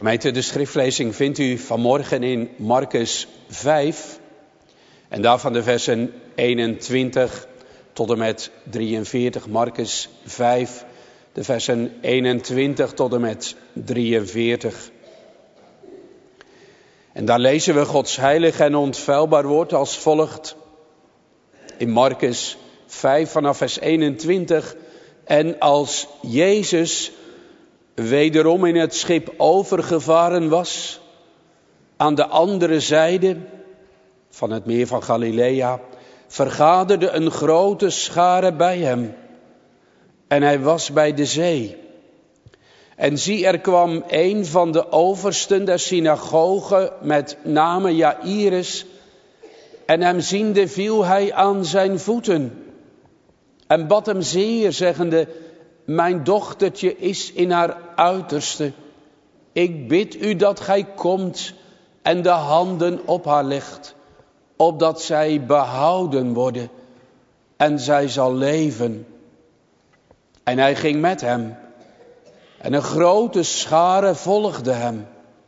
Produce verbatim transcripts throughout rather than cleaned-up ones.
Gemeente, de schriftlezing vindt u vanmorgen in Marcus vijf. En daarvan de versen eenentwintig tot en met drieënveertig. Marcus vijf, de versen eenentwintig tot en met drieënveertig. En daar lezen we Gods heilig en onfeilbaar woord als volgt. In Marcus vijf vanaf vers eenentwintig. En als Jezus wederom in het schip overgevaren was, aan de andere zijde van het meer van Galilea, vergaderde een grote schare bij hem. En hij was bij de zee. En zie, er kwam een van de oversten der synagoge met name Jaïrus. En hem ziende viel hij aan zijn voeten en bad hem zeer, zeggende: mijn dochtertje is in haar uiterste. Ik bid u dat gij komt en de handen op haar legt, opdat zij behouden worden en zij zal leven. En hij ging met hem. En een grote schare volgde hem.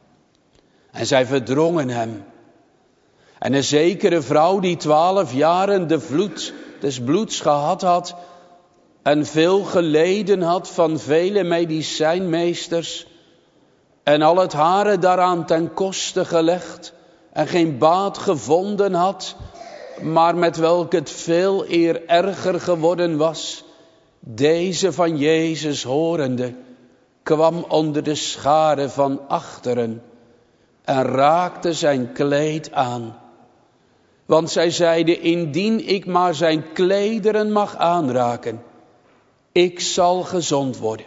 En zij verdrongen hem. En een zekere vrouw die twaalf jaren de vloed des bloeds gehad had en veel geleden had van vele medicijnmeesters en al het hare daaraan ten koste gelegd en geen baat gevonden had, maar met welke het veel eer erger geworden was, deze van Jezus horende, kwam onder de schare van achteren en raakte zijn kleed aan. Want zij zeide: indien ik maar zijn klederen mag aanraken, ik zal gezond worden.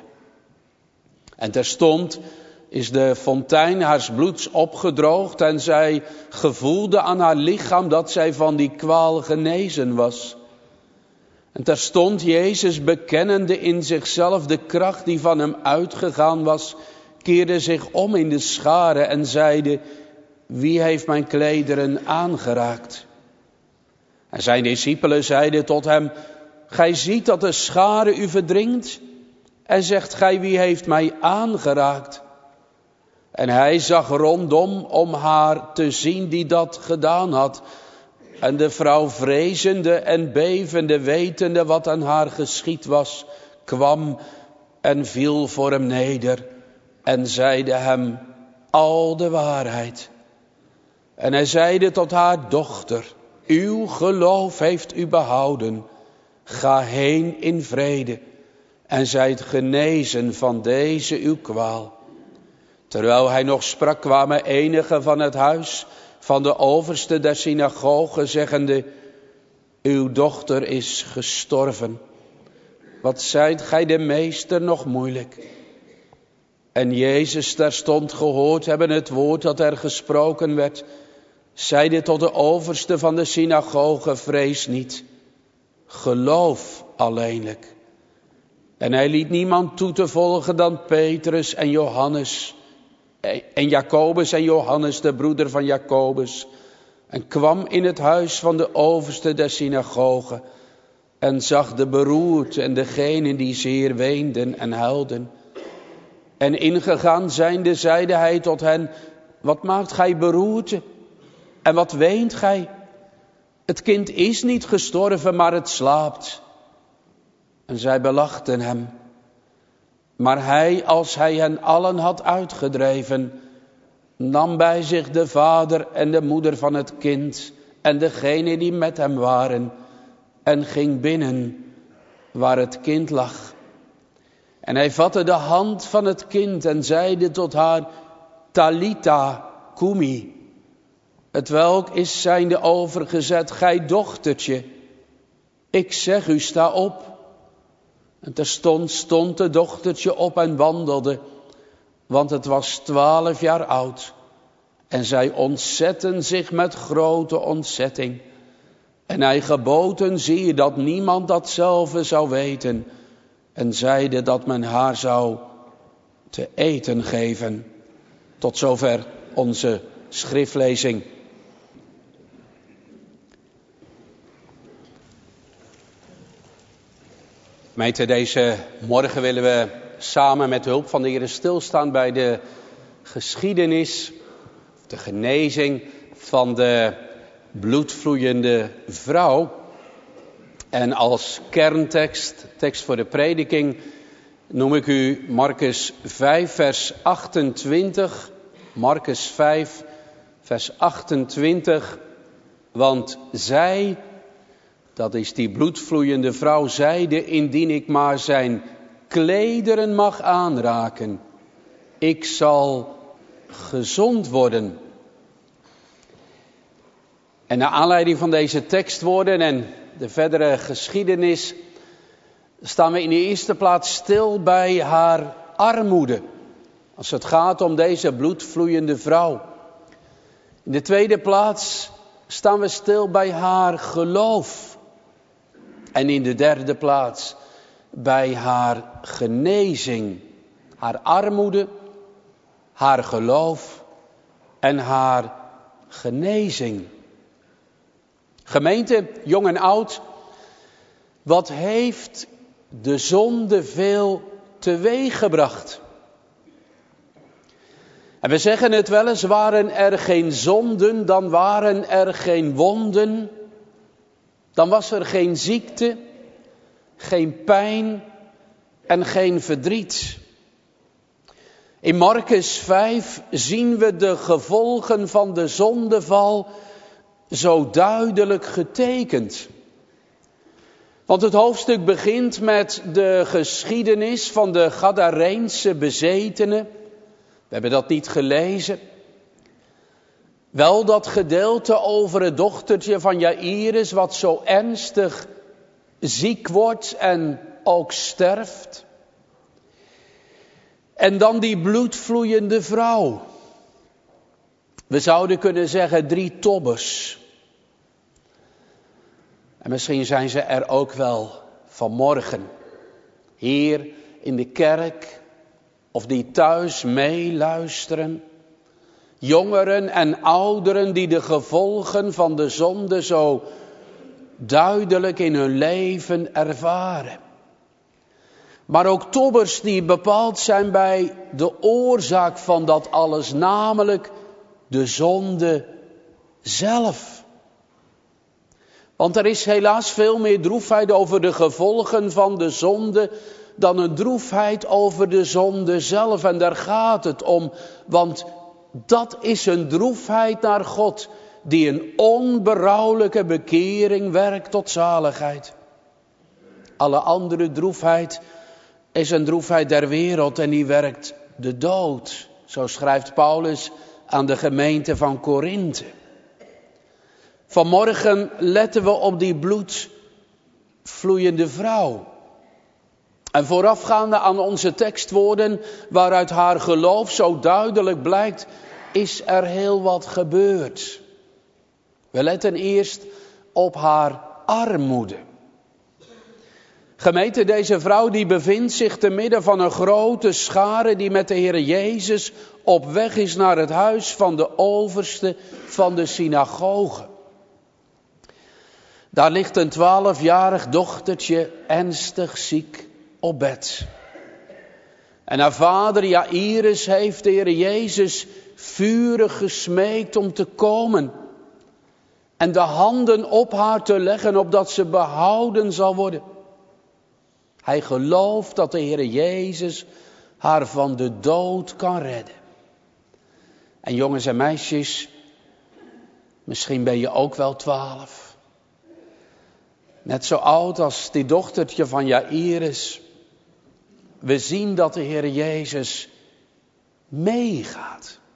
En terstond is de fontein haars bloeds opgedroogd en zij gevoelde aan haar lichaam dat zij van die kwaal genezen was. En terstond Jezus, bekennende in zichzelf de kracht die van hem uitgegaan was, keerde zich om in de schare en zeide: wie heeft mijn klederen aangeraakt? En zijn discipelen zeiden tot hem: gij ziet dat de schare u verdringt en zegt gij: wie heeft mij aangeraakt? En hij zag rondom om haar te zien die dat gedaan had. En de vrouw, vrezende en bevende, wetende wat aan haar geschied was, kwam en viel voor hem neder en zeide hem al de waarheid. En hij zeide tot haar: dochter, uw geloof heeft u behouden. Ga heen in vrede en zijt genezen van deze uw kwaal. Terwijl hij nog sprak, kwamen enigen van het huis van de overste der synagoge, zeggende: uw dochter is gestorven. Wat zijt gij de meester nog moeilijk? En Jezus terstond gehoord hebben het woord dat er gesproken werd, zeide tot de overste van de synagoge: vrees niet, geloof alleenlijk. En hij liet niemand toe te volgen dan Petrus en Johannes en Jacobus en Johannes, de broeder van Jacobus, en kwam in het huis van de overste der synagoge en zag de beroerte en degenen die zeer weenden en huilden. En ingegaan zijnde, zeide hij tot hen: wat maakt gij beroerte en wat weent gij? Het kind is niet gestorven, maar het slaapt. En zij belachten hem. Maar hij, als hij hen allen had uitgedreven, nam bij zich de vader en de moeder van het kind en degenen die met hem waren, en ging binnen waar het kind lag. En hij vatte de hand van het kind en zeide tot haar: Talitha cumi, het welk is zijnde overgezet: gij dochtertje, ik zeg u, sta op. En terstond stond de dochtertje op en wandelde, want het was twaalf jaar oud. En zij ontzetten zich met grote ontzetting. En hij geboden, zie je, dat niemand datzelfde zou weten. En zeide dat men haar zou te eten geven. Tot zover onze schriftlezing. Gemeente, deze morgen willen we samen met hulp van de Heer stilstaan bij de geschiedenis, de genezing van de bloedvloeiende vrouw. En als kerntekst, tekst voor de prediking, noem ik u Marcus vijf, vers achtentwintig. Marcus vijf, vers achtentwintig. Want zij, dat is die bloedvloeiende vrouw, zeide: indien ik maar zijn klederen mag aanraken, ik zal gezond worden. En naar aanleiding van deze tekstwoorden en de verdere geschiedenis staan we in de eerste plaats stil bij haar armoede, als het gaat om deze bloedvloeiende vrouw. In de tweede plaats staan we stil bij haar geloof. En in de derde plaats bij haar genezing. Haar armoede, haar geloof en haar genezing. Gemeente, jong en oud, wat heeft de zonde veel teweeggebracht? En we zeggen het wel eens, waren er geen zonden, dan waren er geen wonden. Dan was er geen ziekte, geen pijn en geen verdriet. In Marcus vijf zien we de gevolgen van de zondeval zo duidelijk getekend. Want het hoofdstuk begint met de geschiedenis van de Gadareense bezetene. We hebben dat niet gelezen. Wel dat gedeelte over het dochtertje van Jaïrus, wat zo ernstig ziek wordt en ook sterft. En dan die bloedvloeiende vrouw. We zouden kunnen zeggen drie tobbers. En misschien zijn ze er ook wel vanmorgen. Hier in de kerk of die thuis meeluisteren. Jongeren en ouderen die de gevolgen van de zonde zo duidelijk in hun leven ervaren. Maar ook tobbers die bepaald zijn bij de oorzaak van dat alles, namelijk de zonde zelf. Want er is helaas veel meer droefheid over de gevolgen van de zonde dan een droefheid over de zonde zelf. En daar gaat het om, want dat is een droefheid naar God die een onberouwelijke bekering werkt tot zaligheid. Alle andere droefheid is een droefheid der wereld en die werkt de dood. Zo schrijft Paulus aan de gemeente van Korinthe. Vanmorgen letten we op die bloedvloeiende vrouw. En voorafgaande aan onze tekstwoorden, waaruit haar geloof zo duidelijk blijkt, is er heel wat gebeurd. We letten eerst op haar armoede. Gemeente, deze vrouw die bevindt zich te midden van een grote schare die met de Heer Jezus op weg is naar het huis van de overste van de synagoge. Daar ligt een twaalfjarig dochtertje ernstig ziek op bed. En haar vader Jaïrus heeft de Heer Jezus vurig gesmeekt om te komen. En de handen op haar te leggen, opdat ze behouden zal worden. Hij gelooft dat de Heer Jezus haar van de dood kan redden. En jongens en meisjes, misschien ben je ook wel twaalf. Net zo oud als die dochtertje van Jaïrus. We zien dat de Heer Jezus meegaat.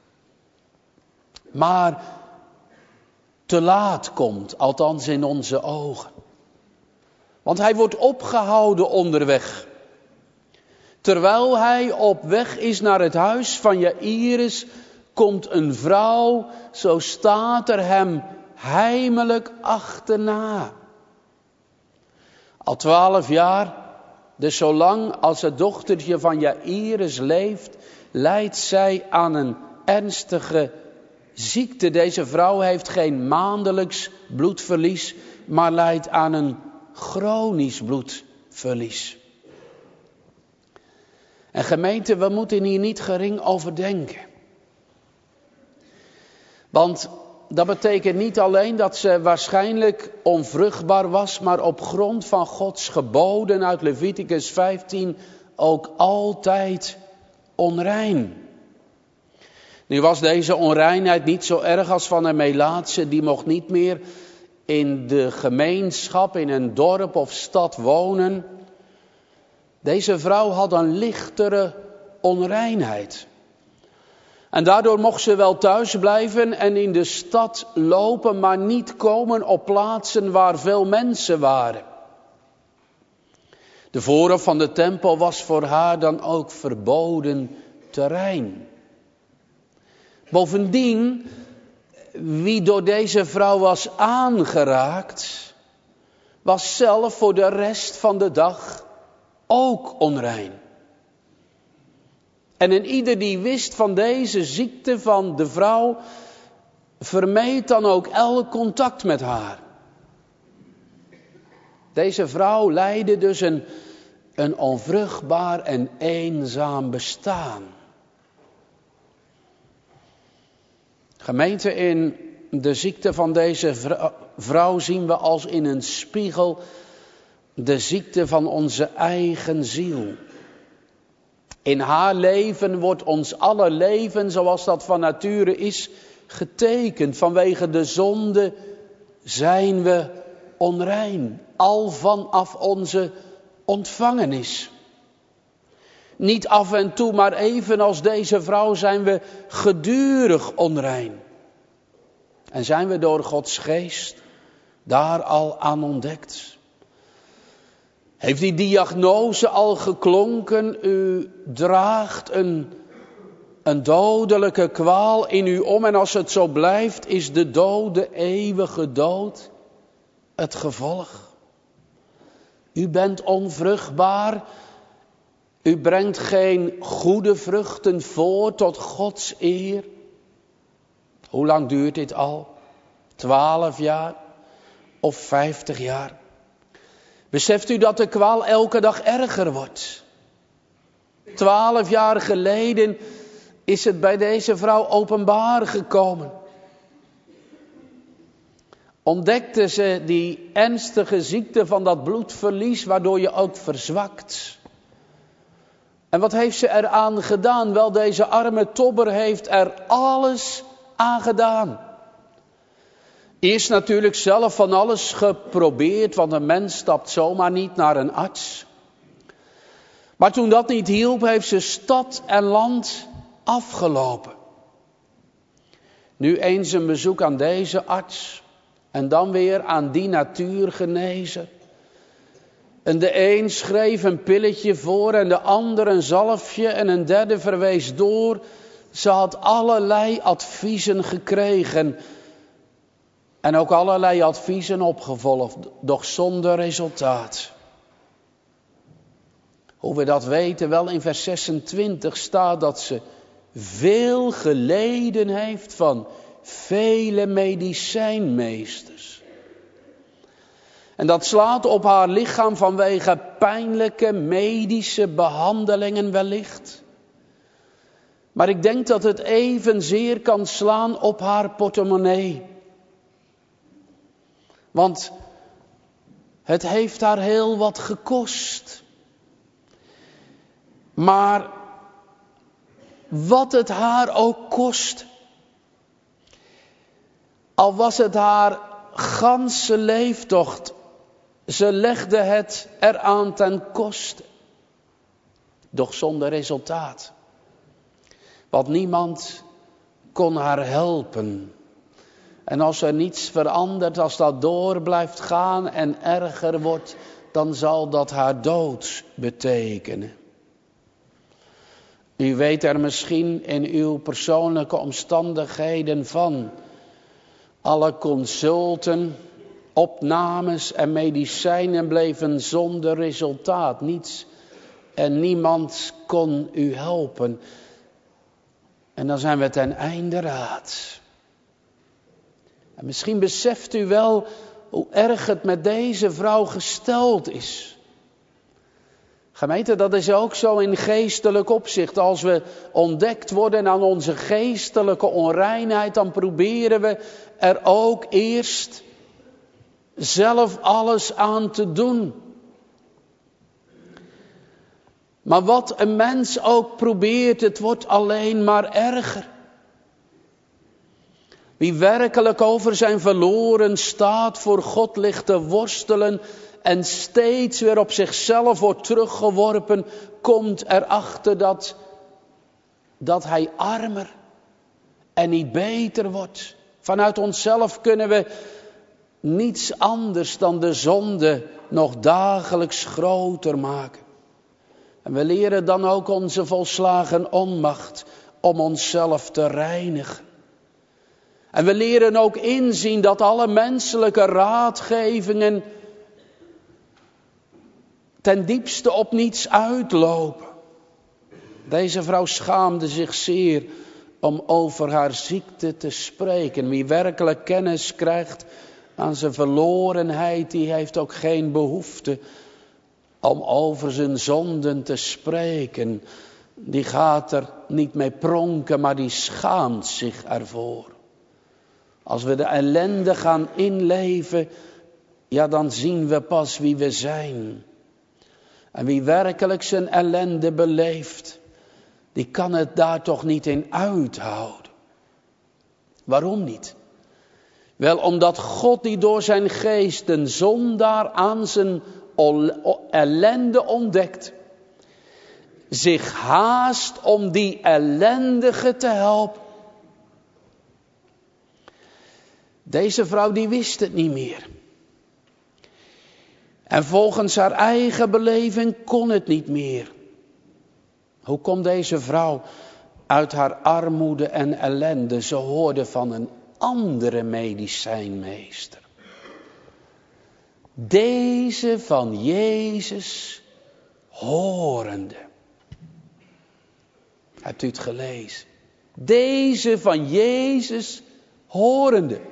Maar te laat komt, althans in onze ogen. Want hij wordt opgehouden onderweg. Terwijl hij op weg is naar het huis van Jaïrus, komt een vrouw, zo staat er hem heimelijk achterna. Al twaalf jaar, dus zolang als het dochtertje van Jaïrus leeft, lijdt zij aan een ernstige ziekte. Deze vrouw heeft geen maandelijks bloedverlies, maar lijdt aan een chronisch bloedverlies. En gemeente, we moeten hier niet gering over denken. Want dat betekent niet alleen dat ze waarschijnlijk onvruchtbaar was, maar op grond van Gods geboden uit Leviticus vijftien ook altijd onrein. Nu was deze onreinheid niet zo erg als van een melaatse, die mocht niet meer in de gemeenschap, in een dorp of stad wonen. Deze vrouw had een lichtere onreinheid. En daardoor mocht ze wel thuis blijven en in de stad lopen, maar niet komen op plaatsen waar veel mensen waren. De voorhof van de tempel was voor haar dan ook verboden terrein. Bovendien, wie door deze vrouw was aangeraakt, was zelf voor de rest van de dag ook onrein. En een ieder die wist van deze ziekte van de vrouw, vermeed dan ook elk contact met haar. Deze vrouw leidde dus een, een onvruchtbaar en eenzaam bestaan. Gemeente, in de ziekte van deze vrouw zien we als in een spiegel de ziekte van onze eigen ziel. In haar leven wordt ons alle leven, zoals dat van nature is, getekend. Vanwege de zonde zijn we onrein, al vanaf onze ontvangenis. Niet af en toe, maar evenals deze vrouw zijn we gedurig onrein. En zijn we door Gods geest daar al aan ontdekt. Heeft die diagnose al geklonken? U draagt een, een dodelijke kwaal in u om. En als het zo blijft, is de dood, de eeuwige dood, het gevolg. U bent onvruchtbaar. U brengt geen goede vruchten voort tot Gods eer. Hoe lang duurt dit al? Twaalf jaar of vijftig jaar? Beseft u dat de kwaal elke dag erger wordt? Twaalf jaar geleden is het bij deze vrouw openbaar gekomen. Ontdekte ze die ernstige ziekte van dat bloedverlies, waardoor je ook verzwakt. En wat heeft ze eraan gedaan? Wel, deze arme tobber heeft er alles aan gedaan. Eerst natuurlijk zelf van alles geprobeerd, want een mens stapt zomaar niet naar een arts. Maar toen dat niet hielp, heeft ze stad en land afgelopen. Nu eens een bezoek aan deze arts en dan weer aan die natuurgenezer. En de een schreef een pilletje voor en de ander een zalfje en een derde verwees door. Ze had allerlei adviezen gekregen en ook allerlei adviezen opgevolgd, doch zonder resultaat. Hoe we dat weten? Wel, in vers zesentwintig staat dat ze veel geleden heeft van vele medicijnmeesters. En dat slaat op haar lichaam vanwege pijnlijke medische behandelingen wellicht. Maar ik denk dat het evenzeer kan slaan op haar portemonnee. Want het heeft haar heel wat gekost. Maar wat het haar ook kost, al was het haar ganse leeftocht, ze legde het eraan ten koste, doch zonder resultaat. Want niemand kon haar helpen. En als er niets verandert, als dat door blijft gaan en erger wordt, dan zal dat haar dood betekenen. U weet er misschien in uw persoonlijke omstandigheden van. Alle consulten, opnames en medicijnen bleven zonder resultaat. Niets en niemand kon u helpen. En dan zijn we ten einde raad. En misschien beseft u wel hoe erg het met deze vrouw gesteld is. Gemeente, dat is ook zo in geestelijk opzicht. Als we ontdekt worden aan onze geestelijke onreinheid, dan proberen we er ook eerst zelf alles aan te doen. Maar wat een mens ook probeert, het wordt alleen maar erger. Wie werkelijk over zijn verloren staat voor God ligt te worstelen en steeds weer op zichzelf wordt teruggeworpen, komt erachter dat, dat hij armer en niet beter wordt. Vanuit onszelf kunnen we niets anders dan de zonde nog dagelijks groter maken. En we leren dan ook onze volslagen onmacht om onszelf te reinigen. En we leren ook inzien dat alle menselijke raadgevingen ten diepste op niets uitlopen. Deze vrouw schaamde zich zeer om over haar ziekte te spreken. Wie werkelijk kennis krijgt aan zijn verlorenheid, die heeft ook geen behoefte om over zijn zonden te spreken. Die gaat er niet mee pronken, maar die schaamt zich ervoor. Als we de ellende gaan inleven, ja, dan zien we pas wie we zijn. En wie werkelijk zijn ellende beleeft, die kan het daar toch niet in uithouden. Waarom niet? Wel, omdat God die door zijn geest een zondaar aan zijn ellende ontdekt, zich haast om die ellendige te helpen. Deze vrouw die wist het niet meer. En volgens haar eigen beleving kon het niet meer. Hoe komt deze vrouw uit haar armoede en ellende? Ze hoorde van een andere medicijnmeester. Deze van Jezus horende. Hebt u het gelezen? Deze van Jezus horende.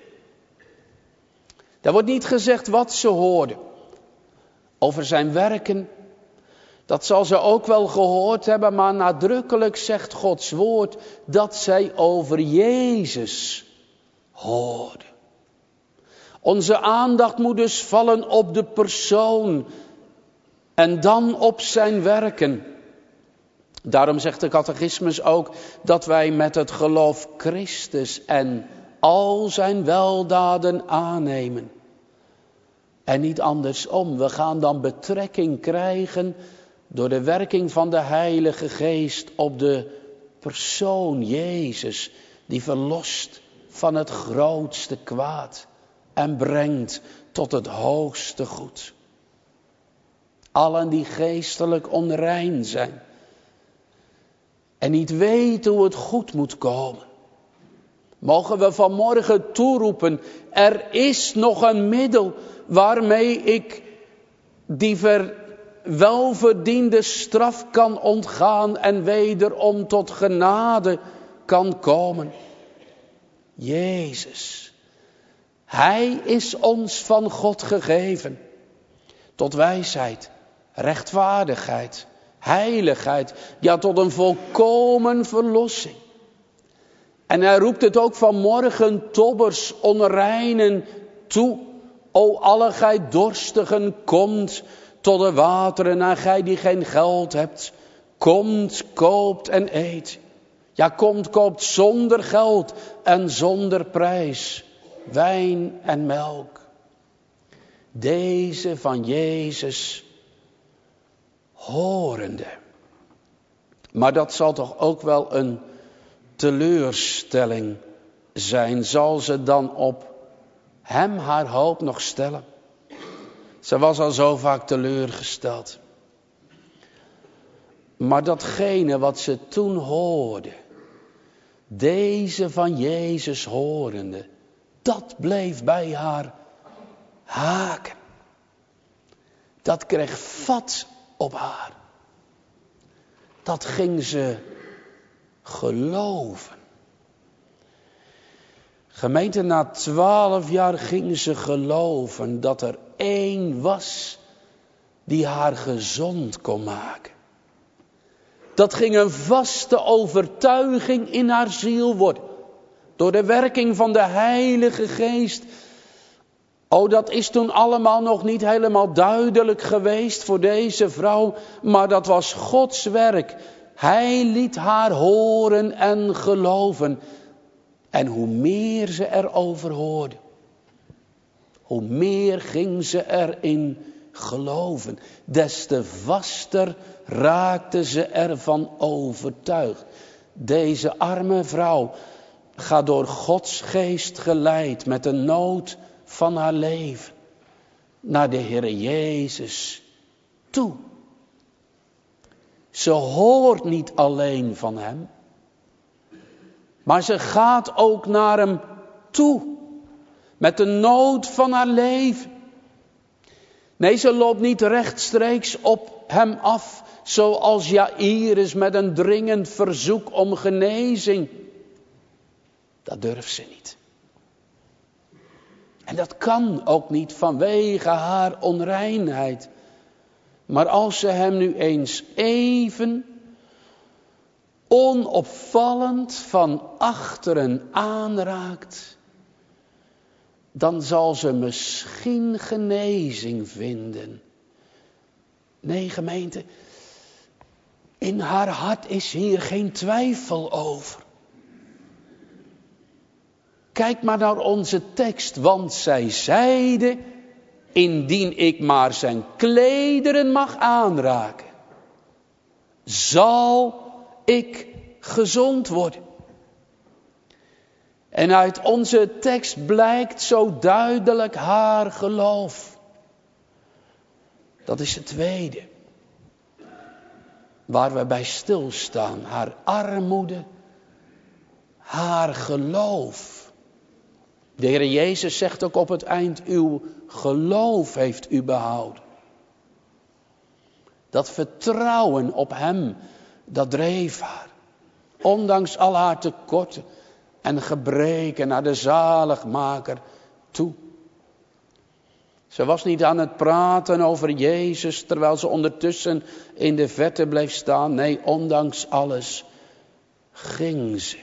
Daar wordt niet gezegd wat ze hoorde. Over zijn werken, dat zal ze ook wel gehoord hebben, maar nadrukkelijk zegt Gods woord dat zij over Jezus hoorde. Onze aandacht moet dus vallen op de persoon en dan op zijn werken. Daarom zegt de catechismus ook dat wij met het geloof Christus en al zijn weldaden aannemen. En niet andersom. We gaan dan betrekking krijgen door de werking van de Heilige Geest op de persoon Jezus. Die verlost van het grootste kwaad en brengt tot het hoogste goed. Allen die geestelijk onrein zijn en niet weten hoe het goed moet komen, mogen we vanmorgen toeroepen, er is nog een middel waarmee ik die ver, welverdiende straf kan ontgaan en wederom tot genade kan komen. Jezus, Hij is ons van God gegeven tot wijsheid, rechtvaardigheid, heiligheid, ja tot een volkomen verlossing. En hij roept het ook vanmorgen tobbers, onreinen toe. O alle gij dorstigen, komt tot de wateren. En gij die geen geld hebt, komt, koopt en eet. Ja, komt, koopt zonder geld en zonder prijs. Wijn en melk. Deze van Jezus horende. Maar dat zal toch ook wel een teleurstelling zijn. Zal ze dan op hem haar hoop nog stellen? Ze was al zo vaak teleurgesteld. Maar datgene wat ze toen hoorde, deze van Jezus horende, dat bleef bij haar haken. Dat kreeg vat op haar. Dat ging ze geloven. Gemeente, na twaalf jaar ging ze geloven dat er één was die haar gezond kon maken. Dat ging een vaste overtuiging in haar ziel worden. Door de werking van de Heilige Geest. Oh, dat is toen allemaal nog niet helemaal duidelijk geweest voor deze vrouw. Maar dat was Gods werk. Hij liet haar horen en geloven. En hoe meer ze erover hoorde, hoe meer ging ze erin geloven. Des te vaster raakte ze ervan overtuigd. Deze arme vrouw gaat door Gods geest geleid met de nood van haar leven naar de Heere Jezus toe. Ze hoort niet alleen van hem, maar ze gaat ook naar hem toe met de nood van haar leven. Nee, ze loopt niet rechtstreeks op hem af, zoals Jaïrus met een dringend verzoek om genezing. Dat durft ze niet. En dat kan ook niet vanwege haar onreinheid. Maar als ze hem nu eens even onopvallend van achteren aanraakt, dan zal ze misschien genezing vinden. Nee, gemeente, in haar hart is hier geen twijfel over. Kijk maar naar onze tekst, want zij zeide, indien ik maar zijn klederen mag aanraken, zal ik gezond worden. En uit onze tekst blijkt zo duidelijk haar geloof. Dat is het tweede waar we bij stilstaan. Haar armoede, haar geloof. De Heer Jezus zegt ook op het eind, uw geloof heeft u behouden. Dat vertrouwen op hem, dat dreef haar. Ondanks al haar tekorten en gebreken naar de zaligmaker toe. Ze was niet aan het praten over Jezus, terwijl ze ondertussen in de verte bleef staan. Nee, ondanks alles ging ze.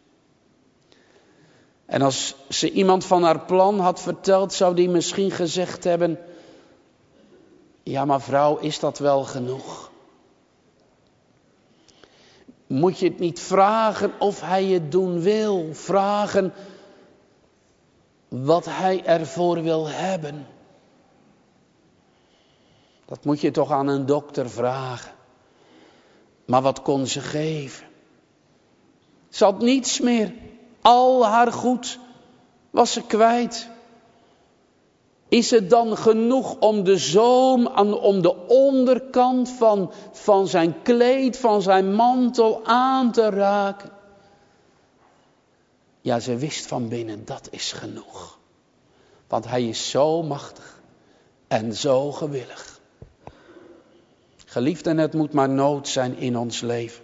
En als ze iemand van haar plan had verteld, zou die misschien gezegd hebben, ja, maar vrouw, is dat wel genoeg? Moet je het niet vragen of hij het doen wil? Vragen wat hij ervoor wil hebben. Dat moet je toch aan een dokter vragen. Maar wat kon ze geven? Ze had niets meer. Al haar goed was ze kwijt. Is het dan genoeg om de zoom, om de onderkant van, van zijn kleed, van zijn mantel aan te raken? Ja, ze wist van binnen, dat is genoeg. Want hij is zo machtig en zo gewillig. Geliefden, het moet maar nood zijn in ons leven.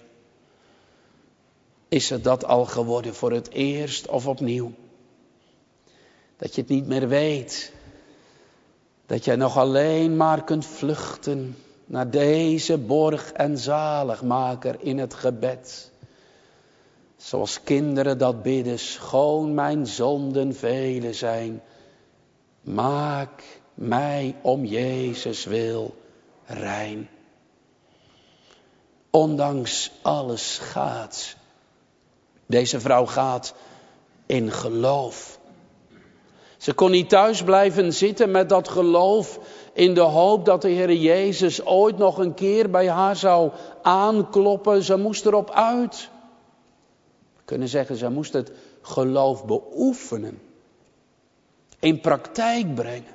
Is het dat al geworden voor het eerst of opnieuw? Dat je het niet meer weet. Dat jij nog alleen maar kunt vluchten naar deze borg en zaligmaker in het gebed. Zoals kinderen dat bidden, schoon mijn zonden vele zijn. Maak mij om Jezus wil rein. Ondanks alles gaat. Deze vrouw gaat in geloof. Ze kon niet thuis blijven zitten met dat geloof in de hoop dat de Heer Jezus ooit nog een keer bij haar zou aankloppen. Ze moest erop uit. We kunnen zeggen, ze moest het geloof beoefenen. In praktijk brengen.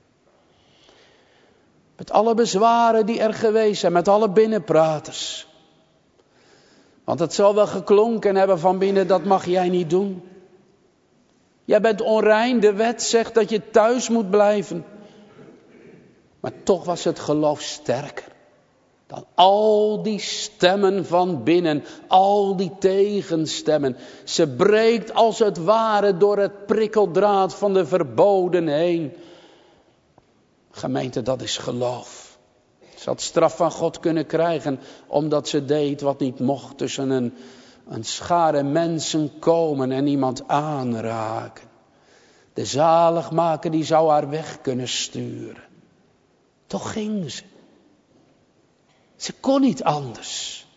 Met alle bezwaren die er geweest zijn, met alle binnenpraters. Want het zal wel geklonken hebben van binnen, dat mag jij niet doen. Jij bent onrein, de wet zegt dat je thuis moet blijven. Maar toch was het geloof sterker dan al die stemmen van binnen, al die tegenstemmen. Ze breekt als het ware door het prikkeldraad van de verboden heen. Gemeente, dat is geloof. Ze had straf van God kunnen krijgen omdat ze deed wat niet mocht. Tussen een, een schare mensen komen en iemand aanraken. De zaligmaker die zou haar weg kunnen sturen. Toch ging ze. Ze kon niet anders.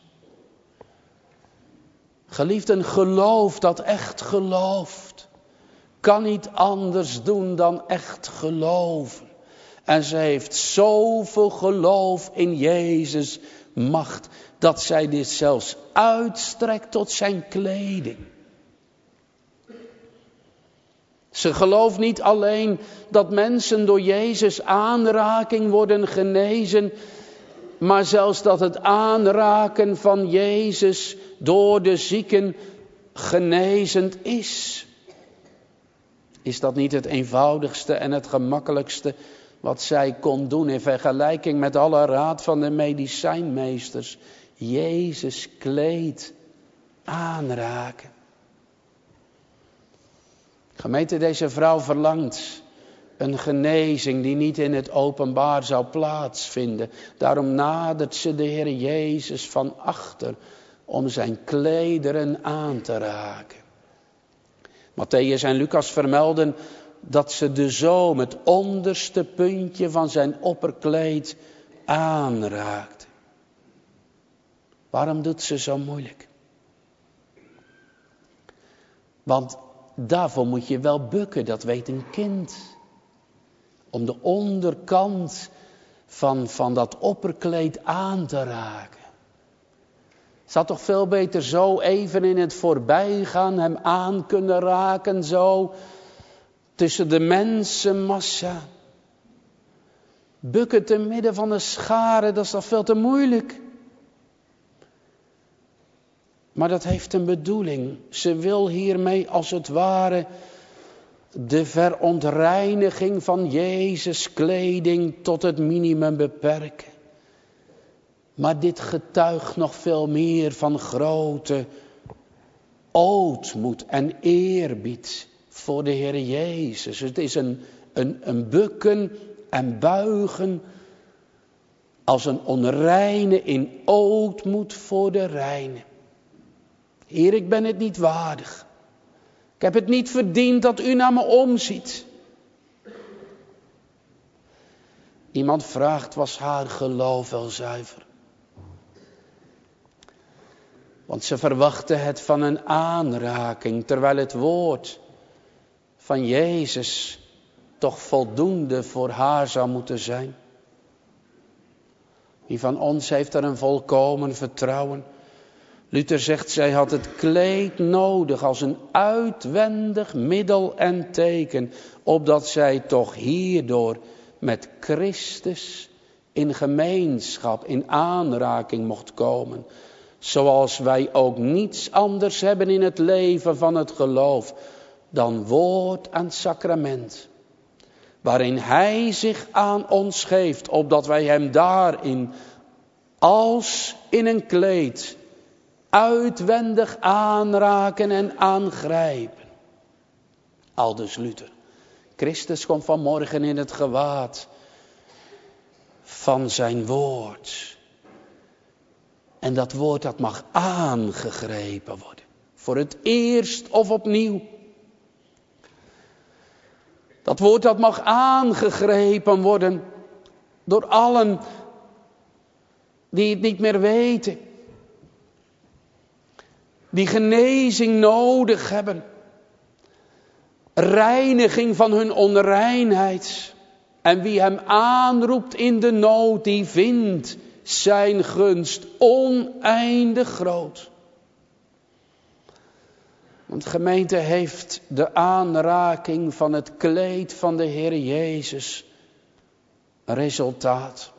Geliefden, geloof dat echt gelooft. Kan niet anders doen dan echt geloven. En ze heeft zoveel geloof in Jezus' macht. Dat zij dit zelfs uitstrekt tot zijn kleding. Ze gelooft niet alleen dat mensen door Jezus' aanraking worden genezen. Maar zelfs dat het aanraken van Jezus door de zieken genezend is. Is dat niet het eenvoudigste en het gemakkelijkste wat zij kon doen in vergelijking met alle raad van de medicijnmeesters? Jezus kleed aanraken. Gemeente, deze vrouw verlangt een genezing die niet in het openbaar zou plaatsvinden. Daarom nadert ze de Heer Jezus van achter om zijn klederen aan te raken. Matthäus en Lucas vermelden dat ze de zoom, het onderste puntje van zijn opperkleed, aanraakte. Waarom doet ze zo moeilijk? Want daarvoor moet je wel bukken, dat weet een kind. Om de onderkant van, van dat opperkleed aan te raken. Ze had toch veel beter zo even in het voorbijgaan hem aan kunnen raken, zo tussen de mensenmassa. Bukken te midden van de scharen, dat is toch veel te moeilijk. Maar dat heeft een bedoeling. Ze wil hiermee als het ware de verontreiniging van Jezus' kleding tot het minimum beperken. Maar dit getuigt nog veel meer van grote ootmoed en eerbied voor de Heer Jezus. Het is een, een, een bukken en buigen als een onreine in ootmoed voor de reine. Heer, ik ben het niet waardig. Ik heb het niet verdiend dat u naar me omziet. Iemand vraagt, was haar geloof wel zuiver? Want ze verwachtte het van een aanraking, terwijl het woord van Jezus toch voldoende voor haar zou moeten zijn. Wie van ons heeft er een volkomen vertrouwen? Luther zegt, zij had het kleed nodig als een uitwendig middel en teken, opdat zij toch hierdoor met Christus in gemeenschap, in aanraking mocht komen. Zoals wij ook niets anders hebben in het leven van het geloof dan woord en sacrament. Waarin hij zich aan ons geeft, opdat wij hem daarin als in een kleed uitwendig aanraken en aangrijpen. Aldus Luther. Christus komt vanmorgen in het gewaad van zijn woord. En dat woord dat mag aangegrepen worden. Voor het eerst of opnieuw. Dat woord dat mag aangegrepen worden door allen die het niet meer weten. Die genezing nodig hebben. Reiniging van hun onreinheid. En wie hem aanroept in de nood, die vindt zijn gunst oneindig groot. Want de gemeente heeft de aanraking van het kleed van de Heer Jezus een resultaat.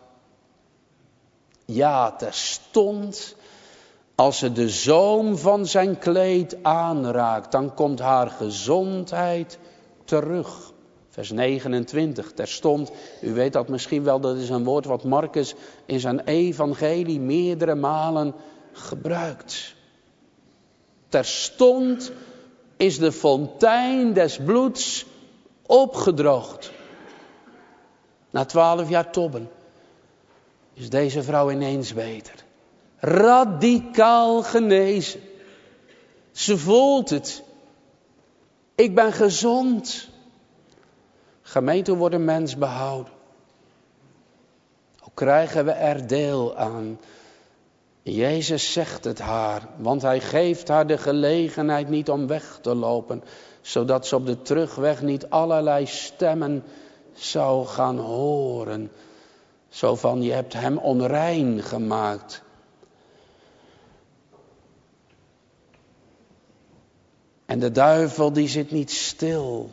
Ja, terstond als ze de zoom van zijn kleed aanraakt, dan komt haar gezondheid terug. Vers negenentwintig, terstond, u weet dat misschien wel, dat is een woord wat Marcus in zijn evangelie meerdere malen gebruikt. Terstond is de fontein des bloeds opgedroogd. Na twaalf jaar tobben. is deze vrouw ineens beter. Radicaal genezen. Ze voelt het. Ik ben gezond. Gemeente, wordt een mens behouden. Hoe krijgen we er deel aan? Jezus zegt het haar, want hij geeft haar de gelegenheid niet om weg te lopen, zodat ze op de terugweg niet allerlei stemmen zou gaan horen. Zo van, je hebt hem onrein gemaakt. En de duivel die zit niet stil.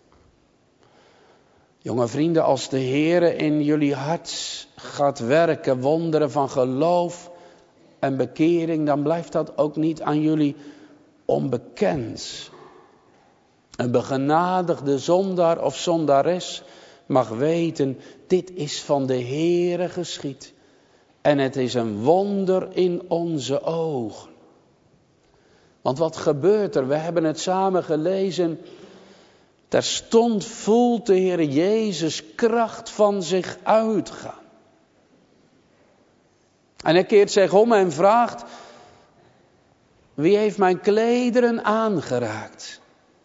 Jonge vrienden, als de Heere in jullie hart gaat werken, wonderen van geloof en bekering, dan blijft dat ook niet aan jullie onbekend. Een begenadigde zondaar of zondares mag weten, dit is van de Heere geschied. En het is een wonder in onze ogen. Want wat gebeurt er? We hebben het samen gelezen. Terstond voelt de Heer Jezus kracht van zich uitgaan. En hij keert zich om en vraagt, wie heeft mijn klederen aangeraakt?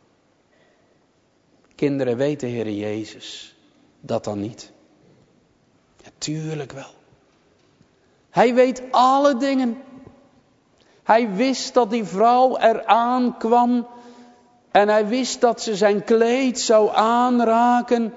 Kinderen, weet de Heer Jezus dat dan niet? Natuurlijk wel. Hij weet alle dingen. Hij wist dat die vrouw eraan kwam. En hij wist dat ze zijn kleed zou aanraken.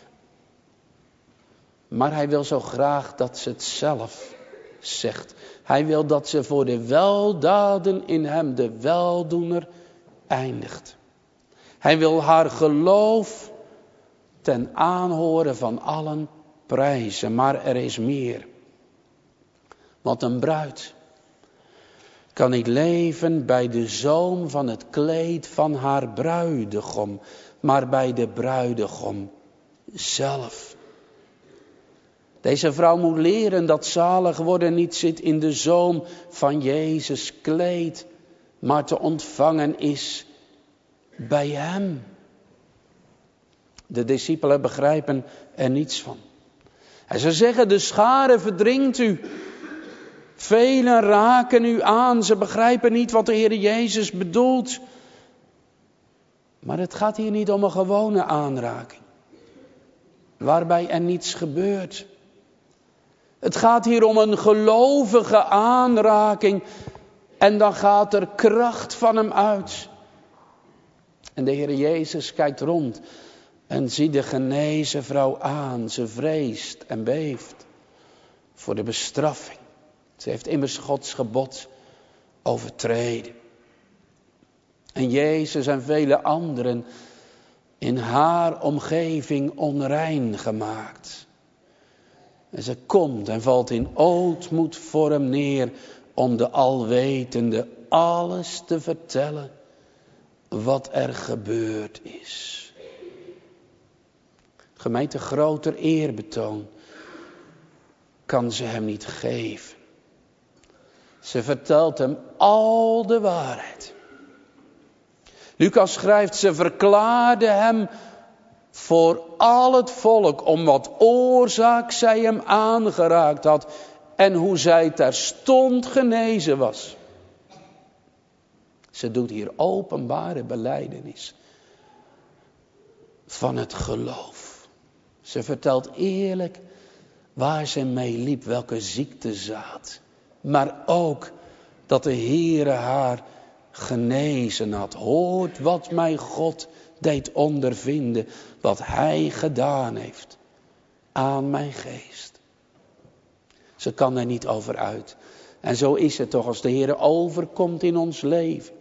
Maar hij wil zo graag dat ze het zelf zegt. Hij wil dat ze voor de weldaden in hem, de weldoener, eindigt. Hij wil haar geloof ten aanhoren van allen prijzen. Maar er is meer. Want een bruid kan niet leven bij de zoom van het kleed van haar bruidegom, maar bij de bruidegom zelf. Deze vrouw moet leren dat zalig worden niet zit in de zoom van Jezus kleed, maar te ontvangen is bij hem. De discipelen begrijpen er niets van. En ze zeggen, de schare verdringt u. Velen raken u aan, ze begrijpen niet wat de Heer Jezus bedoelt. Maar het gaat hier niet om een gewone aanraking, waarbij er niets gebeurt. Het gaat hier om een gelovige aanraking en dan gaat er kracht van hem uit. En de Heer Jezus kijkt rond en ziet de genezen vrouw aan. Ze vreest en beeft voor de bestraffing. Ze heeft immers Gods gebod overtreden. En Jezus en vele anderen in haar omgeving onrein gemaakt. En ze komt en valt in ootmoed voor hem neer om de alwetende alles te vertellen wat er gebeurd is. Gemeente, groter eerbetoon kan ze hem niet geven. Ze vertelt hem al de waarheid. Lucas schrijft, ze verklaarde hem voor al het volk om wat oorzaak zij hem aangeraakt had en hoe zij terstond genezen was. Ze doet hier openbare belijdenis van het geloof. Ze vertelt eerlijk waar ze mee liep, welke ziekte ze had. Maar ook dat de Heere haar genezen had. Hoort wat mijn God deed ondervinden, wat hij gedaan heeft aan mijn geest. Ze kan er niet over uit. En zo is het toch als de Heere overkomt in ons leven.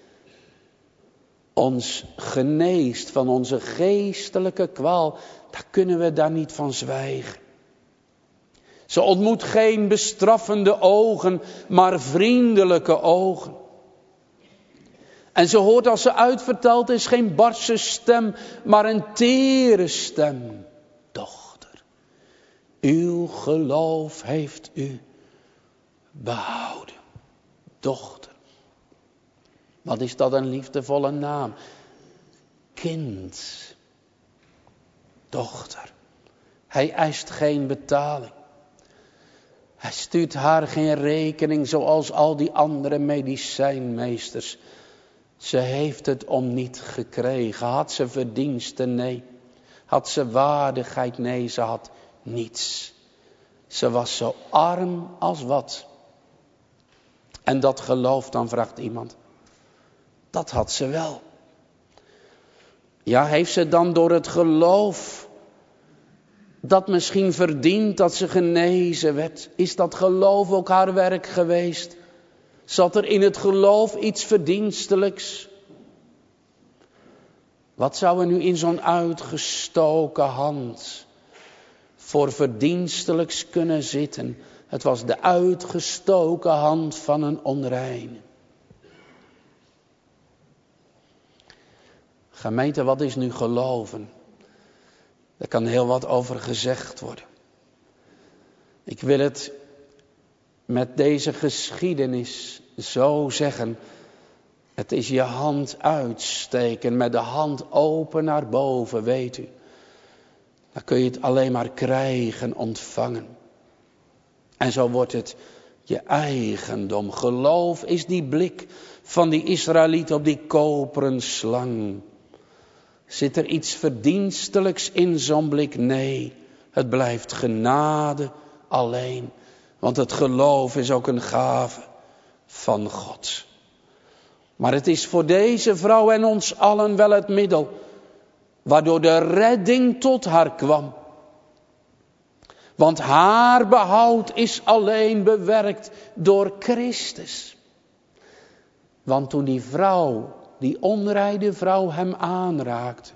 Ons geneest van onze geestelijke kwaal, daar kunnen we daar niet van zwijgen. Ze ontmoet geen bestraffende ogen, maar vriendelijke ogen. En ze hoort als ze uitverteld is geen barse stem, maar een tere stem. Dochter, uw geloof heeft u behouden. Dochter. Wat is dat een liefdevolle naam? Kind. Dochter. Hij eist geen betaling. Hij stuurt haar geen rekening zoals al die andere medicijnmeesters. Ze heeft het om niet gekregen. Had ze verdiensten? Nee. Had ze waardigheid? Nee, ze had niets. Ze was zo arm als wat. En dat geloof, dan vraagt iemand. Dat had ze wel. Ja, heeft ze dan door het geloof dat misschien verdient dat ze genezen werd? Is dat geloof ook haar werk geweest? Zat er in het geloof iets verdienstelijks? Wat zou er nu in zo'n uitgestoken hand voor verdienstelijks kunnen zitten? Het was de uitgestoken hand van een onreine. Gemeente, wat is nu geloven? Daar kan heel wat over gezegd worden. Ik wil het met deze geschiedenis zo zeggen. Het is je hand uitsteken, met de hand open naar boven, weet u. Dan kun je het alleen maar krijgen, ontvangen. En zo wordt het je eigendom. Geloof is die blik van die Israëliet op die koperen slang. Zit er iets verdienstelijks in zo'n blik? Nee, het blijft genade alleen. Want het geloof is ook een gave van God. Maar het is voor deze vrouw en ons allen wel het middel waardoor de redding tot haar kwam. Want haar behoud is alleen bewerkt door Christus. Want toen die vrouw, die onreine vrouw hem aanraakte,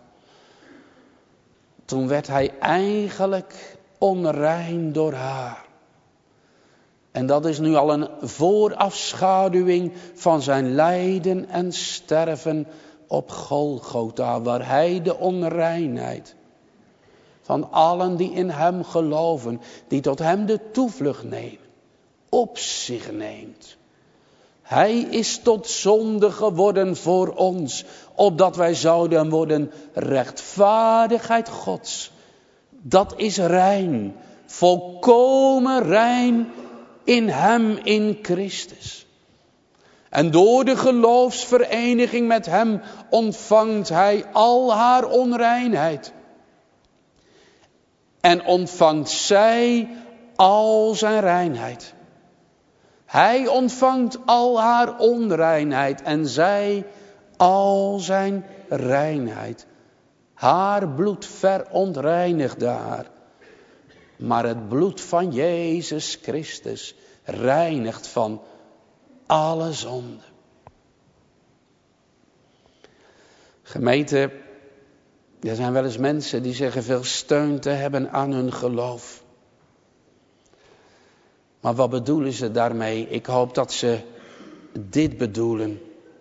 toen werd hij eigenlijk onrein door haar. En dat is nu al een voorafschaduwing van zijn lijden en sterven op Golgotha, waar hij de onreinheid van allen die in hem geloven, die tot hem de toevlucht nemen, op zich neemt. Hij is tot zonde geworden voor ons, opdat wij zouden worden rechtvaardigheid Gods. Dat is rein, volkomen rein in hem, in Christus. En door de geloofsvereniging met hem ontvangt hij al haar onreinheid. En ontvangt zij al zijn reinheid. Hij ontvangt al haar onreinheid en zij al zijn reinheid. Haar bloed verontreinigde haar. Maar het bloed van Jezus Christus reinigt van alle zonde. Gemeente, er zijn wel eens mensen die zeggen veel steun te hebben aan hun geloof. Maar wat bedoelen ze daarmee? Ik hoop dat ze dit bedoelen.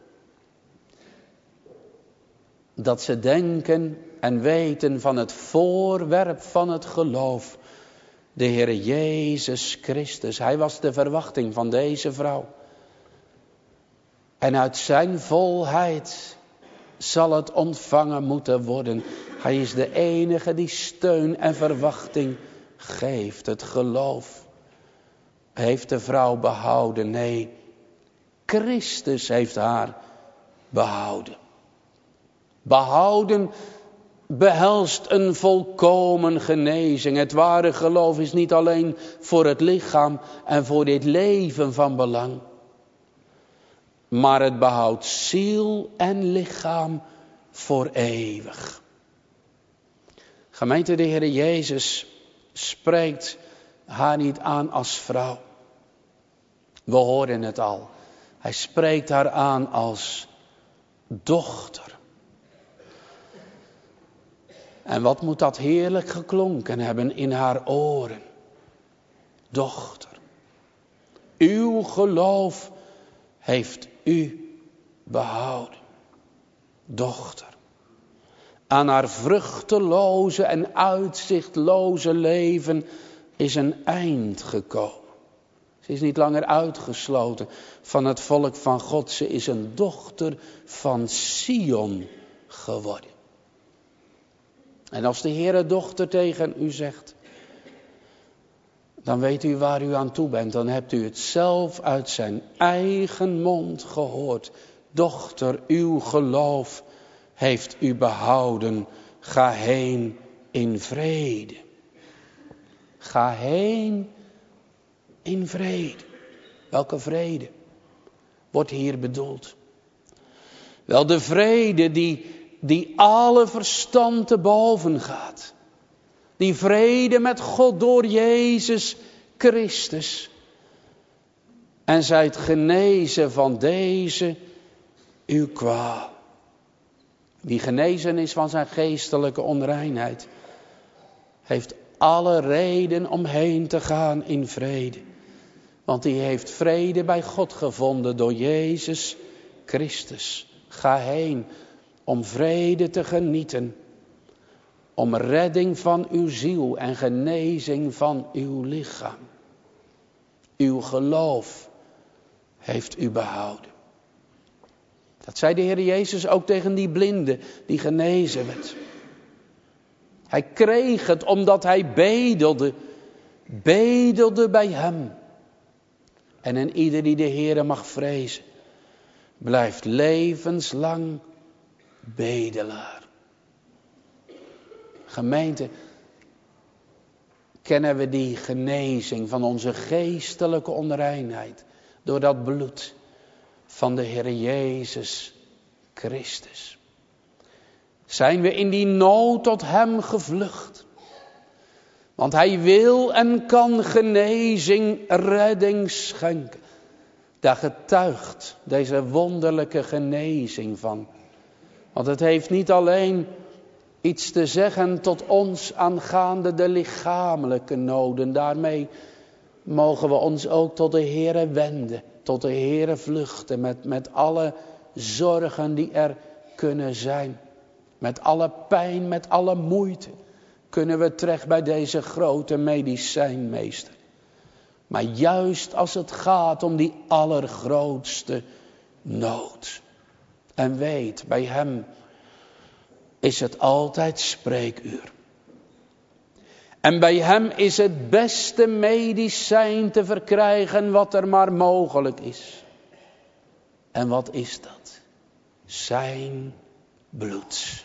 Dat ze denken en weten van het voorwerp van het geloof. De Heer Jezus Christus. Hij was de verwachting van deze vrouw. En uit zijn volheid zal het ontvangen moeten worden. Hij is de enige die steun en verwachting geeft. Het geloof heeft de vrouw behouden. Nee, Christus heeft haar behouden. Behouden behelst een volkomen genezing. Het ware geloof is niet alleen voor het lichaam en voor dit leven van belang. Maar het behoudt ziel en lichaam voor eeuwig. Gemeente, de Heer Jezus spreekt haar niet aan als vrouw. We horen het al. Hij spreekt haar aan als dochter. En wat moet dat heerlijk geklonken hebben in haar oren. Dochter, uw geloof heeft u behouden. Dochter, aan haar vruchteloze en uitzichtloze leven is een eind gekomen. Ze is niet langer uitgesloten van het volk van God. Ze is een dochter van Sion geworden. En als de Heere dochter tegen u zegt, Dan weet u waar u aan toe bent. Dan hebt u het zelf uit zijn eigen mond gehoord. Dochter, uw geloof heeft u behouden. Ga heen in vrede. Ga heen in vrede. Welke vrede wordt hier bedoeld? Wel, de vrede die, die alle verstand te boven gaat. Die vrede met God door Jezus Christus. En zijt genezen van deze uw kwaal. Wie genezen is van zijn geestelijke onreinheid, heeft alle reden om heen te gaan in vrede. Want die heeft vrede bij God gevonden door Jezus Christus. Ga heen om vrede te genieten. Om redding van uw ziel en genezing van uw lichaam. Uw geloof heeft u behouden. Dat zei de Heer Jezus ook tegen die blinde die genezen werd. Hij kreeg het omdat hij bedelde. Bedelde bij hem. En in ieder die de Heere mag vrezen, blijft levenslang bedelaar. Gemeente, kennen we die genezing van onze geestelijke onreinheid door dat bloed van de Heer Jezus Christus. Zijn we in die nood tot hem gevlucht? Want hij wil en kan genezing, redding schenken. Daar getuigt deze wonderlijke genezing van. Want het heeft niet alleen iets te zeggen tot ons aangaande de lichamelijke noden. Daarmee mogen we ons ook tot de Heere wenden. Tot de Heere vluchten met, met alle zorgen die er kunnen zijn. Met alle pijn, met alle moeite. Kunnen we terecht bij deze grote medicijnmeester. Maar juist als het gaat om die allergrootste nood. En weet, bij hem is het altijd spreekuur. En bij hem is het beste medicijn te verkrijgen wat er maar mogelijk is. En wat is dat? Zijn bloed.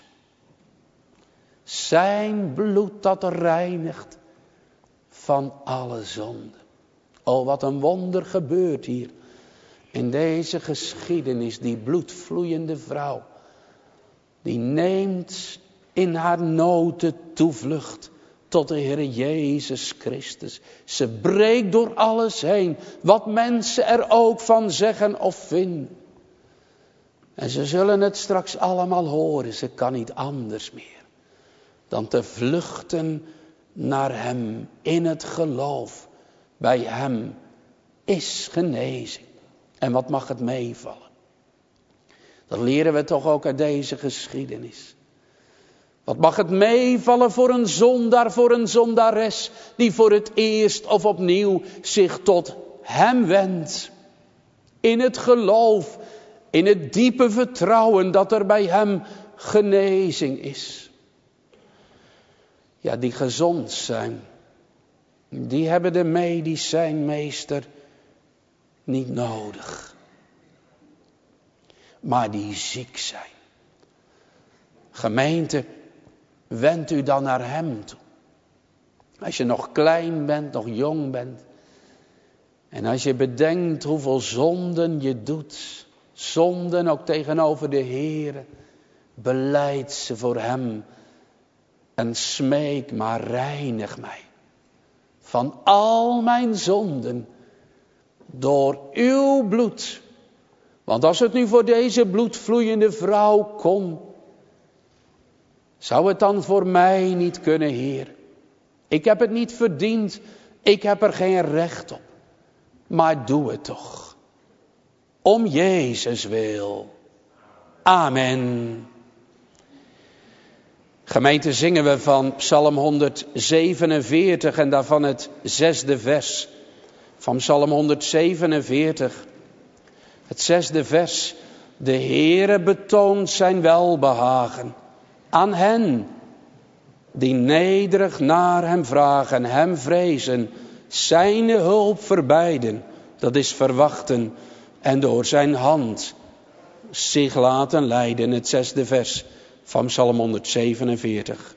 Zijn bloed dat reinigt van alle zonde. Oh, wat een wonder gebeurt hier. In deze geschiedenis, die bloedvloeiende vrouw. Die neemt in haar nood de toevlucht tot de Heer Jezus Christus. Ze breekt door alles heen. Wat mensen er ook van zeggen of vinden. En ze zullen het straks allemaal horen. Ze kan niet anders meer dan te vluchten naar hem in het geloof. Bij hem is genezing. En wat mag het meevallen? Dat leren we toch ook uit deze geschiedenis. Wat mag het meevallen voor een zondaar, voor een zondares, die voor het eerst of opnieuw zich tot hem wendt. In het geloof, in het diepe vertrouwen dat er bij hem genezing is. Ja, die gezond zijn, die hebben de medicijnmeester niet nodig. Maar die ziek zijn. Gemeente, wend u dan naar hem toe. Als je nog klein bent, nog jong bent. En als je bedenkt hoeveel zonden je doet. Zonden ook tegenover de Heere. Belijd ze voor hem. En smeek maar, reinig mij. Van al mijn zonden. Door uw bloed. Want als het nu voor deze bloedvloeiende vrouw kon. Zou het dan voor mij niet kunnen, Heer? Ik heb het niet verdiend. Ik heb er geen recht op. Maar doe het toch. Om Jezus wil. Amen. Gemeente, zingen we van Psalm honderdzevenenveertig en daarvan het zesde vers. Van Psalm honderdzevenenveertig. Het zesde vers. De Heere betoont zijn welbehagen aan hen die nederig naar hem vragen, hem vrezen zijn hulp verbeiden, dat is verwachten en door zijn hand zich laten leiden. Het zesde vers van Psalm honderdzevenenveertig.